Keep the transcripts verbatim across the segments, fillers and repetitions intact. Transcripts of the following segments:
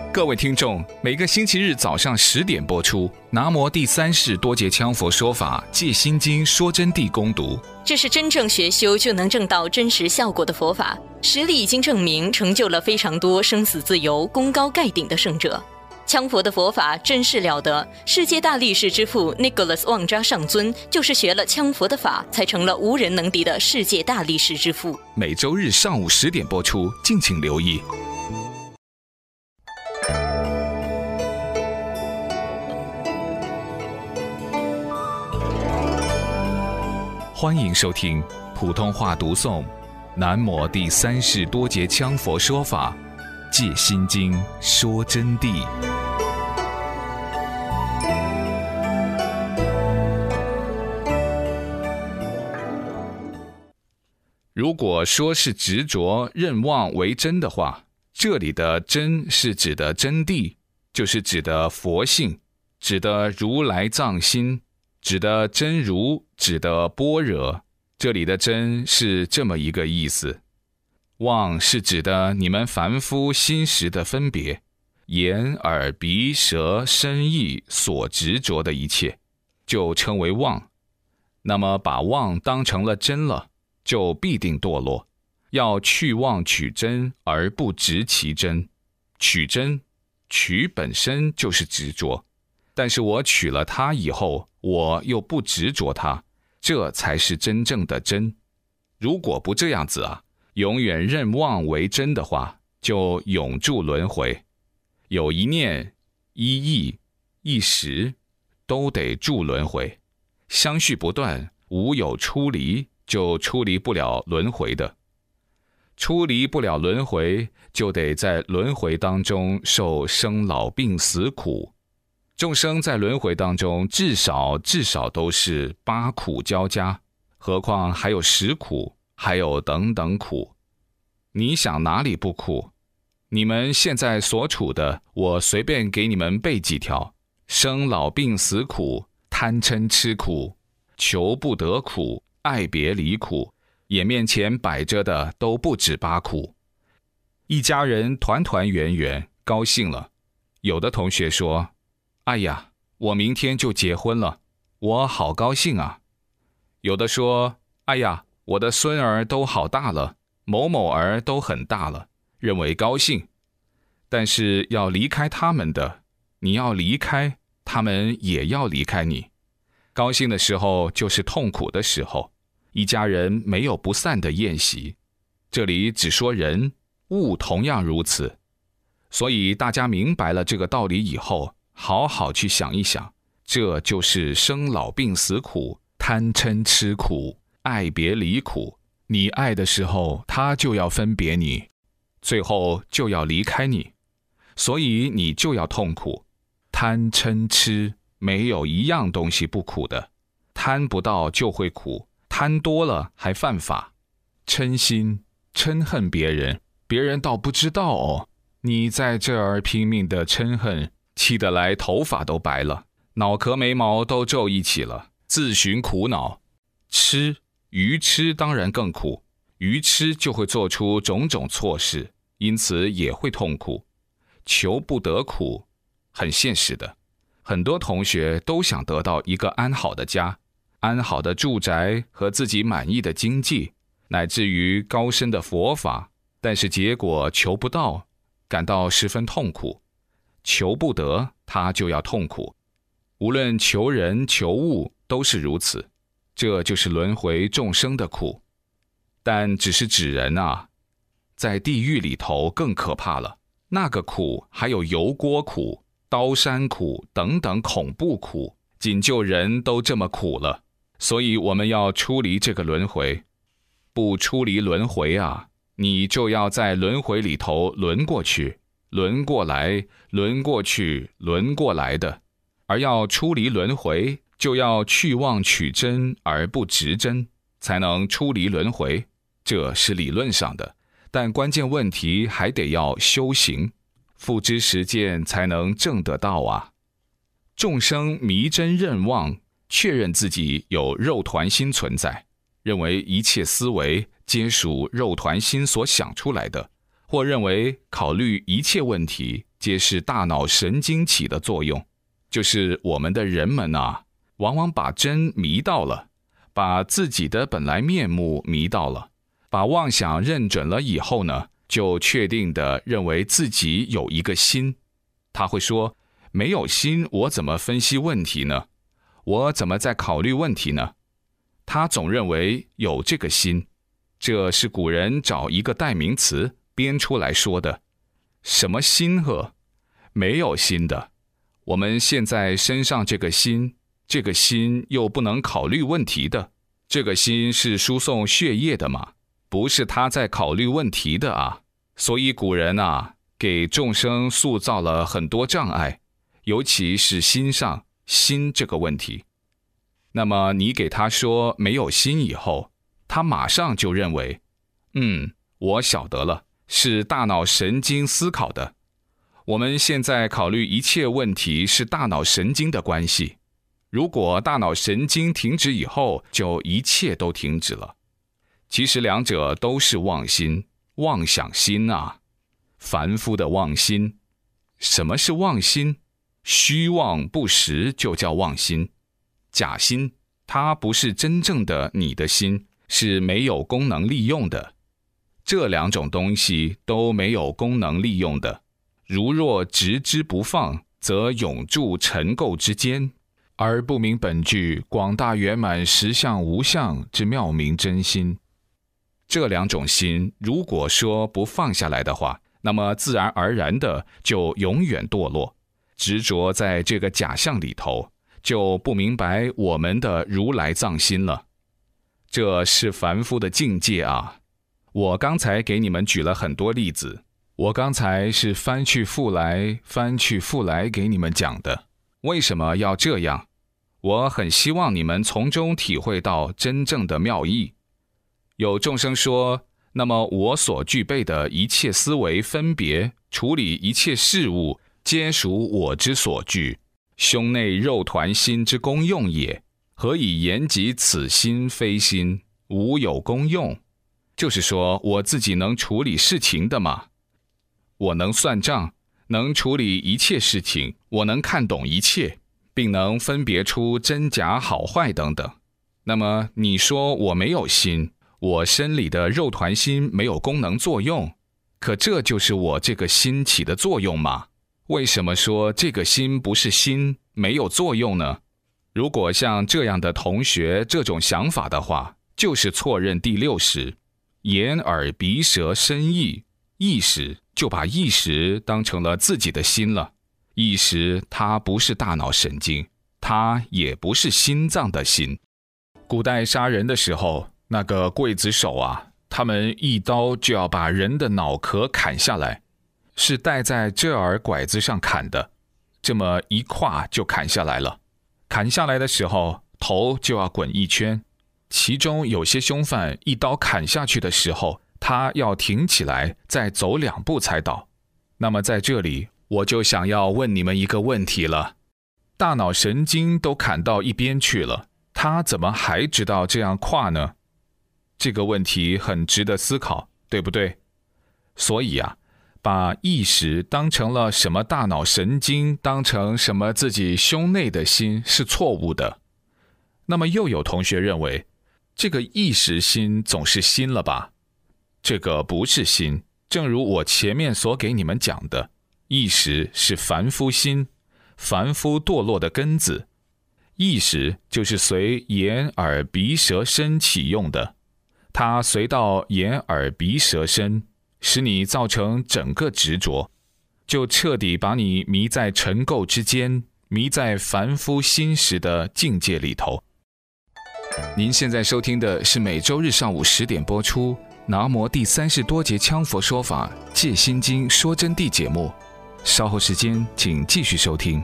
各位听众，每个星期日早上十点播出，南摩第三世多杰羌佛说法戒心经说真谛攻读。 这是真正学修就能证到真实效果的佛法，实力已经证明，成就了非常多生死自由、功高盖顶的圣者。羌佛的佛法真是了得，世界大力士之父 Nicholas 旺扎上尊就是学了羌佛的法，才成了无人能敌的世界大力士之父。 每周日上午十点播出，敬请留意。欢迎收听普通话读诵南摩第三世多杰羌佛说法戒心经说真谛。如果说是执着认妄为真的话，这里的真是指的真谛，就是指的佛性，指的如来藏心，指的真如，指的般若。这里的真是这么一个意思。妄是指的你们凡夫心识的分别，眼耳鼻舌身意所执着的一切，就称为妄。那么把妄当成了真了，就必定堕落。要去妄取真，而不执其真。取真，取本身就是执着，但是我取了它以后，我又不执着它，这才是真正的真。如果不这样子啊，永远认妄为真的话，就永驻轮回。有一念、一意、一时，都得驻轮回，相续不断，无有出离，就出离不了轮回的。出离不了轮回，就得在轮回当中受生老病死苦。众生在轮回当中，至少至少都是八苦交加，何况还有十苦，还有等等苦。你想哪里不苦？你们现在所处的，我随便给你们背几条：生老病死苦、贪嗔痴苦、求不得苦、爱别离苦，眼面前摆着的都不止八苦。一家人团团圆圆，高兴了。有的同学说，哎呀，我明天就结婚了，我好高兴啊。有的说，哎呀，我的孙儿都好大了，某某儿都很大了，认为高兴。但是要离开他们的，你要离开，他们也要离开你。高兴的时候就是痛苦的时候，一家人没有不散的宴席。这里只说人，物同样如此。所以大家明白了这个道理以后，好好去想一想，这就是生老病死苦、贪嗔痴苦、爱别离苦。你爱的时候，他就要分别你，最后就要离开你，所以你就要痛苦。贪嗔痴没有一样东西不苦的，贪不到就会苦，贪多了还犯法。嗔心嗔恨别人，别人倒不知道哦，你在这儿拼命的嗔恨，气得来头发都白了，脑壳眉毛都皱一起了，自寻苦恼。痴，愚痴当然更苦，愚痴就会做出种种错事，因此也会痛苦。求不得苦，很现实的。很多同学都想得到一个安好的家，安好的住宅和自己满意的经济，乃至于高深的佛法，但是结果求不到，感到十分痛苦。求不得，他就要痛苦。无论求人求物都是如此，这就是轮回众生的苦。但只是指人啊，在地狱里头更可怕了，那个苦还有油锅苦、刀山苦等等恐怖苦，仅就人都这么苦了。所以我们要出离这个轮回。不出离轮回啊，你就要在轮回里头轮过去，轮过来，轮过去，轮过来的。而要出离轮回，就要去妄取真而不执真，才能出离轮回。这是理论上的，但关键问题还得要修行，付之实践才能证得到啊。众生迷真认妄，确认自己有肉团心存在，认为一切思维皆属肉团心所想出来的，或认为考虑一切问题皆是大脑神经起的作用，就是我们的人们啊，往往把真迷到了，把自己的本来面目迷到了，把妄想认准了以后呢，就确定的认为自己有一个心。他会说，没有心，我怎么分析问题呢？我怎么在考虑问题呢？他总认为有这个心，这是古人找一个代名词编出来说的。什么心呵？没有心的。我们现在身上这个心，这个心又不能考虑问题的，这个心是输送血液的嘛，不是他在考虑问题的啊。所以古人啊，给众生塑造了很多障碍，尤其是心上心这个问题。那么你给他说没有心以后，他马上就认为，嗯，我晓得了，是大脑神经思考的。我们现在考虑一切问题是大脑神经的关系，如果大脑神经停止以后，就一切都停止了。其实两者都是妄心，妄想心啊，凡夫的妄心。什么是妄心？虚妄不实就叫妄心。假心，它不是真正的你的心，是没有功能利用的。这两种东西都没有功能利用的，如若执之不放，则永住尘垢之间，而不明本具广大圆满实相无相之妙明真心。这两种心如果说不放下来的话，那么自然而然的就永远堕落，执着在这个假象里头，就不明白我们的如来藏心了。这是凡夫的境界啊。我刚才给你们举了很多例子，我刚才是翻去覆来翻去覆来给你们讲的。为什么要这样？我很希望你们从中体会到真正的妙意。有众生说，那么我所具备的一切思维分别处理一切事物，皆属我之所具，胸内肉团心之功用也，何以言及此心非心，无有功用？就是说我自己能处理事情的嘛，我能算账，能处理一切事情，我能看懂一切，并能分别出真假好坏等等。那么你说我没有心，我身里的肉团心没有功能作用，可这就是我这个心起的作用吗？为什么说这个心不是心，没有作用呢？如果像这样的同学这种想法的话，就是错认第六识，眼耳鼻舌身意，意识就把意识当成了自己的心了。意识它不是大脑神经，它也不是心脏的心。古代杀人的时候，那个刽子手啊，他们一刀就要把人的脑壳砍下来，是戴在这耳拐子上砍的，这么一跨就砍下来了。砍下来的时候，头就要滚一圈。其中有些凶犯一刀砍下去的时候，他要挺起来再走两步才倒。那么在这里我就想要问你们一个问题了，大脑神经都砍到一边去了，他怎么还知道这样跨呢？这个问题很值得思考，对不对？所以啊，把意识当成了什么大脑神经，当成什么自己胸内的心是错误的。那么又有同学认为，这个意识心总是心了吧？这个不是心，正如我前面所给你们讲的，意识是凡夫心，凡夫堕落的根子。意识就是随眼耳鼻舌身起用的，它随到眼耳鼻舌身，使你造成整个执着，就彻底把你迷在尘垢之间，迷在凡夫心识的境界里头。您现在收听的是每周日上午十点播出南无第三世多杰羌佛说法戒心经说真谛节目，稍后时间请继续收听。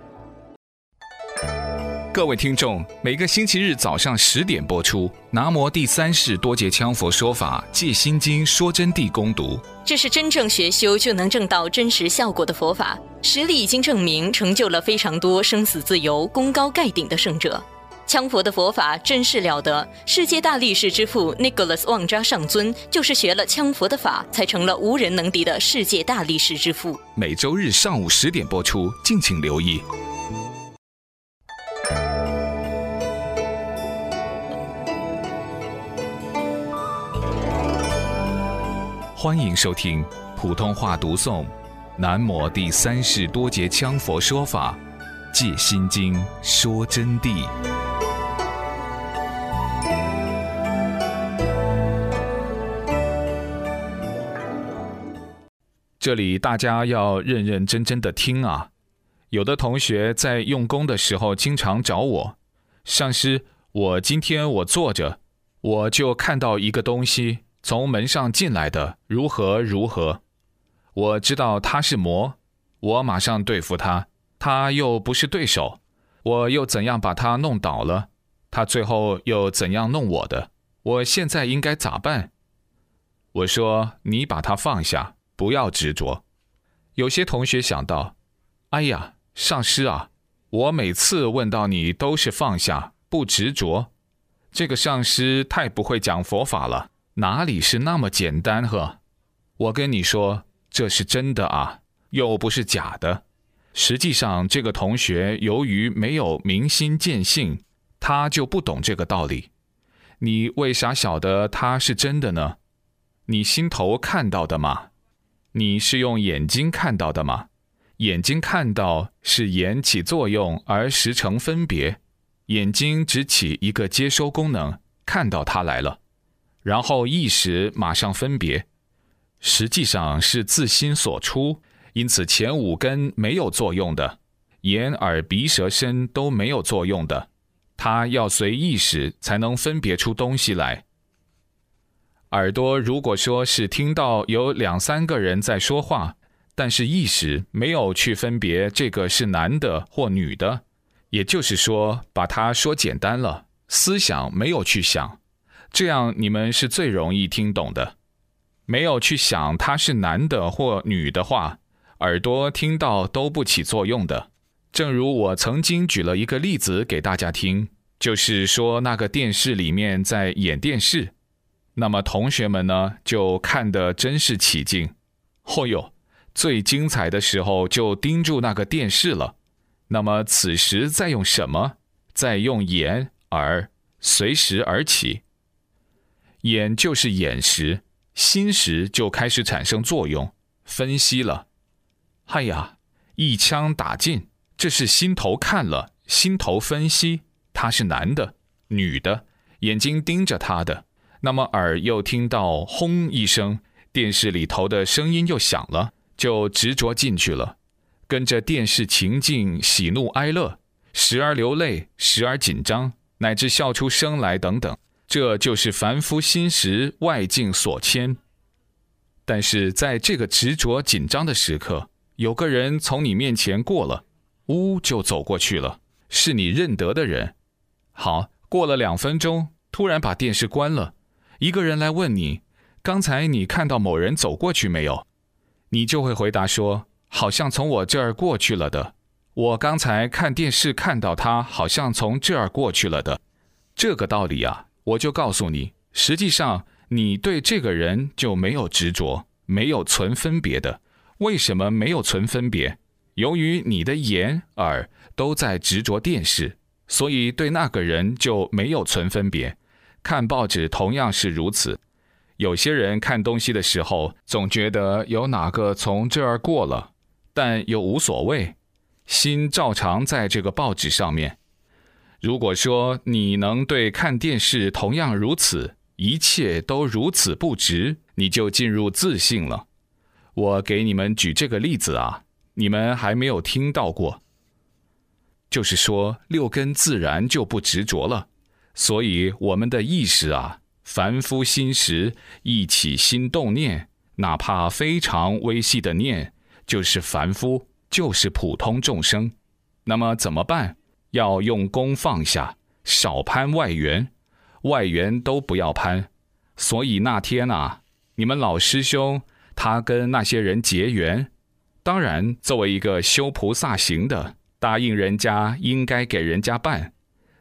各位听众，每个星期日早上十点播出南无第三世多杰羌佛说法戒心经说真谛攻读， 这是真正学修就能证到真实效果的佛法，实力已经证明，成就了非常多生死自由、功高盖顶的圣者。 羌佛的佛法真是了得，世界大力士之父 Nicholas 旺扎上尊就是学了羌佛的法，才成了无人能敌的世界大力士之父。 每周日上午十点播出，敬请留意。欢迎收听普通话读诵南摩第三世多杰羌佛说法戒心经说真谛。这里大家要认认真真的听啊！有的同学在用功的时候经常找我，上师，我今天我坐着，我就看到一个东西从门上进来的，如何如何。我知道他是魔，我马上对付他，他又不是对手，我又怎样把他弄倒了，他最后又怎样弄我的，我现在应该咋办？我说，你把他放下，不要执着。有些同学想到，哎呀，上师啊，我每次问到你都是放下，不执着，这个上师太不会讲佛法了，哪里是那么简单呵？我跟你说，这是真的啊，又不是假的。实际上这个同学由于没有明心见性，他就不懂这个道理。你为啥晓得他是真的呢？你心头看到的吗？你是用眼睛看到的吗？眼睛看到是眼起作用而实成分别，眼睛只起一个接收功能，看到它来了，然后意识马上分别，实际上是自心所出，因此前五根没有作用的，眼耳鼻舌身都没有作用的，它要随意识才能分别出东西来。耳朵如果说是听到有两三个人在说话，但是意识没有去分别这个是男的或女的，也就是说把它说简单了，思想没有去想，这样你们是最容易听懂的。没有去想他是男的或女的话，耳朵听到都不起作用的。正如我曾经举了一个例子给大家听，就是说那个电视里面在演电视，那么同学们呢就看得真是起劲，哦哟，最精彩的时候就盯住那个电视了。那么此时在用什么？在用眼耳，随时而起。眼就是眼识，心识就开始产生作用，分析了。哎呀，一枪打尽，这是心头看了，心头分析，他是男的女的，眼睛盯着他的，那么耳又听到轰一声，电视里头的声音又响了，就执着进去了，跟着电视情境喜怒哀乐，时而流泪，时而紧张，乃至笑出声来等等，这就是凡夫心识外境所牵。但是在这个执着紧张的时刻，有个人从你面前过了，呜就走过去了，是你认得的人。好，过了两分钟，突然把电视关了，一个人来问你，刚才你看到某人走过去没有？你就会回答说，好像从我这儿过去了的，我刚才看电视看到他好像从这儿过去了的。这个道理啊，我就告诉你，实际上你对这个人就没有执着，没有存分别的。为什么没有存分别？由于你的眼耳都在执着电视，所以对那个人就没有存分别。看报纸同样是如此，有些人看东西的时候总觉得有哪个从这儿过了，但又无所谓，心照常在这个报纸上面。如果说你能对看电视同样如此，一切都如此不执，你就进入自信了。我给你们举这个例子啊，你们还没有听到过，就是说六根自然就不执着了。所以我们的意识啊，凡夫心识一起心动念，哪怕非常微细的念，就是凡夫，就是普通众生。那么怎么办？要用功放下，少攀外缘，外缘都不要攀。所以那天啊，你们老师兄他跟那些人结缘，当然作为一个修菩萨行的，答应人家应该给人家办，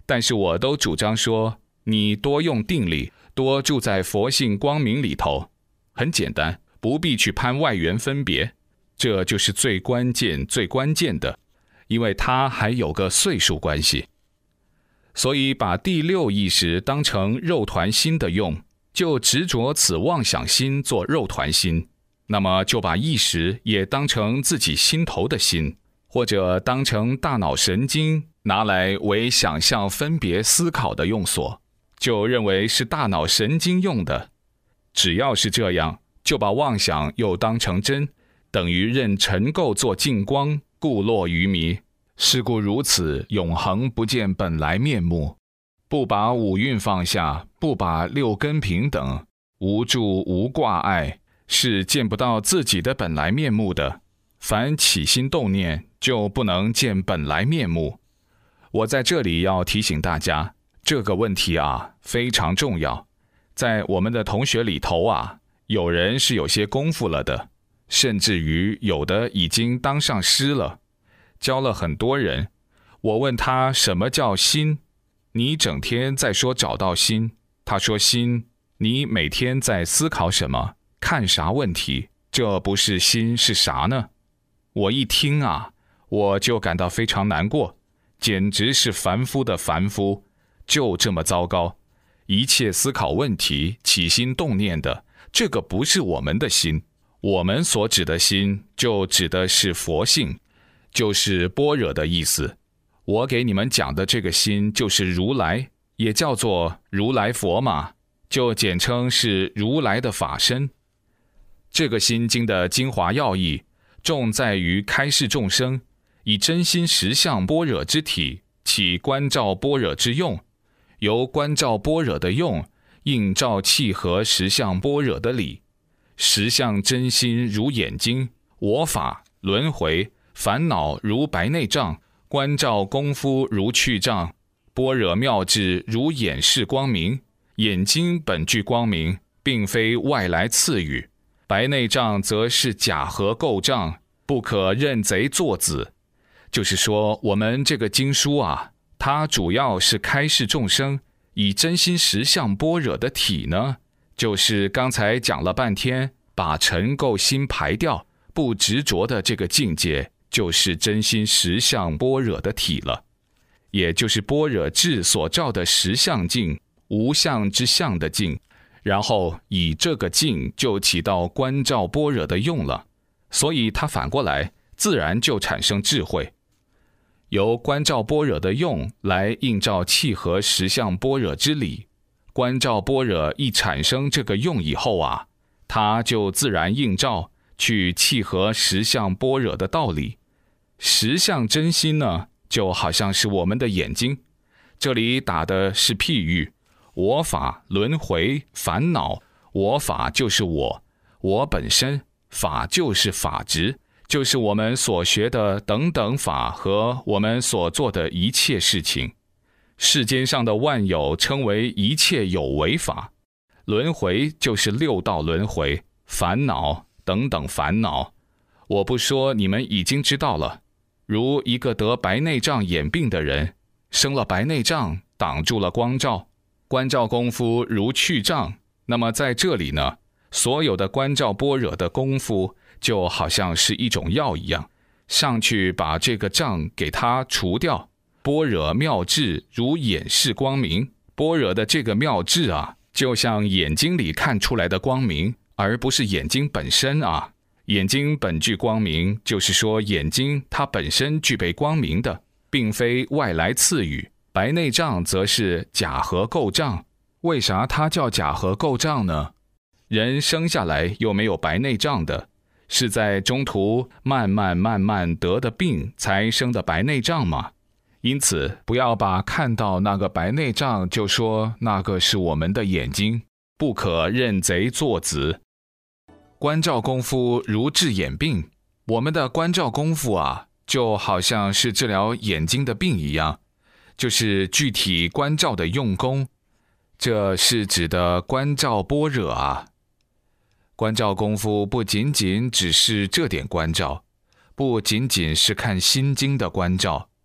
但是我都主张说，你多用定力，多住在佛性光明里头，很简单，不必去攀外缘分别，这就是最关键最关键的，因为它还有个岁数关系。所以把第六意识当成肉团心的用，就执着此妄想心做肉团心，那么就把意识也当成自己心头的心，或者当成大脑神经拿来为想象分别思考的用所，就认为是大脑神经用的。只要是这样，就把妄想又当成真，等于任尘垢做净光，故落于迷。是故如此，永恒不见本来面目。不把五蕴放下，不把六根平等，无住无挂碍，是见不到自己的本来面目的。凡起心动念，就不能见本来面目。我在这里要提醒大家，这个问题啊非常重要。在我们的同学里头啊，有人是有些功夫了的，甚至于有的已经当上师了，教了很多人。我问他什么叫心，你整天在说找到心，他说心，你每天在思考什么，看啥问题，这不是心是啥呢？我一听啊，我就感到非常难过，简直是凡夫的凡夫，就这么糟糕。一切思考问题起心动念的，这个不是我们的心。我们所指的心就指的是佛性，就是般若的意思。我给你们讲的这个心就是如来，也叫做如来佛嘛，就简称是如来的法身。这个心经的精华要义，重在于开示众生，以真心实相般若之体，起观照般若之用，由观照般若的用，映照契合实相般若的理。实相真心如眼睛，我法轮回烦恼如白内障，观照功夫如去障，般若妙智如眼视光明。眼睛本具光明，并非外来赐予，白内障则是假合构障，不可认贼作子。就是说，我们这个经书啊，它主要是开示众生，以真心实相般若的体呢，就是刚才讲了半天，把尘垢心排掉，不执着的这个境界，就是真心实相般若的体了，也就是般若智所照的实相境，无相之相的境，然后以这个境就起到观照般若的用了，所以它反过来自然就产生智慧。由观照般若的用来映照契合实相般若之理，观照般若一产生这个用以后啊，它就自然映照去契合实相般若的道理。实相真心呢，就好像是我们的眼睛，这里打的是譬喻，我法轮回烦恼，我法就是我，我本身，法就是法执，就是我们所学的等等法和我们所做的一切事情。世间上的万有称为一切有为法，轮回就是六道轮回，烦恼等等烦恼，我不说，你们已经知道了。如一个得白内障眼病的人，生了白内障，挡住了光照，观照功夫如去障，那么在这里呢，所有的观照般若的功夫就好像是一种药一样，上去把这个障给它除掉。般若妙智如眼视光明，般若的这个妙智啊，就像眼睛里看出来的光明，而不是眼睛本身啊。眼睛本具光明，就是说眼睛它本身具备光明的，并非外来赐予。白内障则是假合构障。为啥它叫假合构障呢？人生下来又没有白内障的，是在中途慢慢慢慢得的病才生的白内障嘛。因此不要把看到那个白内障就说那个是我们的眼睛，不可认贼作子。观照功夫如治眼病，我们的观照功夫啊，就好像是治疗眼睛的病一样，就是具体观照的用功，这是指的观照般若啊。观照功夫不仅仅只是这点观照，不仅仅是看心经的观照，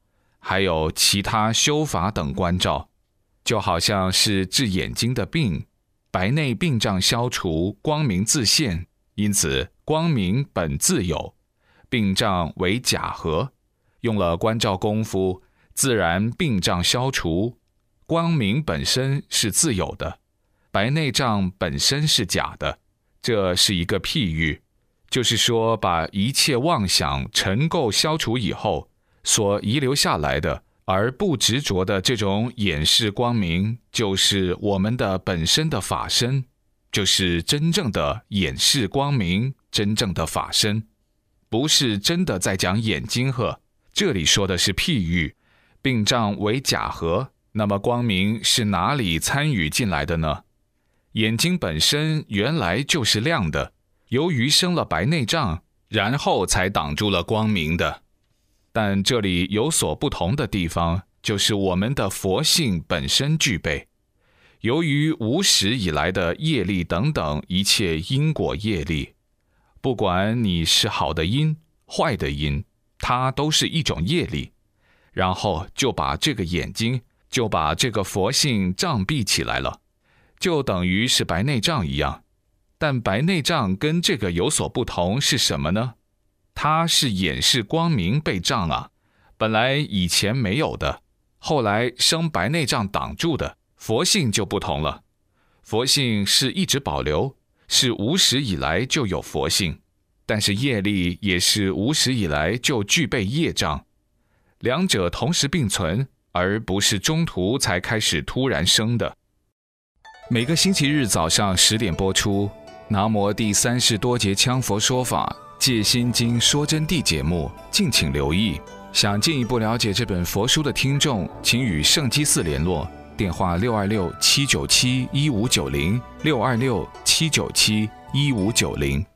还有其他修法等关照，就好像是治眼睛的病，白内病障消除，光明自现，因此光明本自有，病障为假合，用了关照功夫，自然病障消除，光明本身是自有的，白内障本身是假的。这是一个譬喻，就是说把一切妄想尘垢消除以后所遗留下来的而不执着的这种眼视光明，就是我们的本身的法身，就是真正的眼视光明，真正的法身，不是真的在讲眼睛呵。这里说的是譬喻，病障为假合，那么光明是哪里参与进来的呢？眼睛本身原来就是亮的，由于生了白内障，然后才挡住了光明的。但这里有所不同的地方，就是我们的佛性本身具备。由于无始以来的业力等等一切因果业力，不管你是好的因、坏的因，它都是一种业力，然后就把这个眼睛，就把这个佛性障蔽起来了，就等于是白内障一样。但白内障跟这个有所不同是什么呢？它是眼视光明被障啊，本来以前没有的，后来生白内障挡住的。佛性就不同了，佛性是一直保留，是无始以来就有佛性，但是业力也是无始以来就具备业障，两者同时并存，而不是中途才开始突然生的。每个星期日早上十点播出南无第三世多杰羌佛说法戒心经说真谛节目，敬请留意。想进一步了解这本佛书的听众，请与圣基寺联络，电话六二六七九七一五九零 六二六七九七一五九零。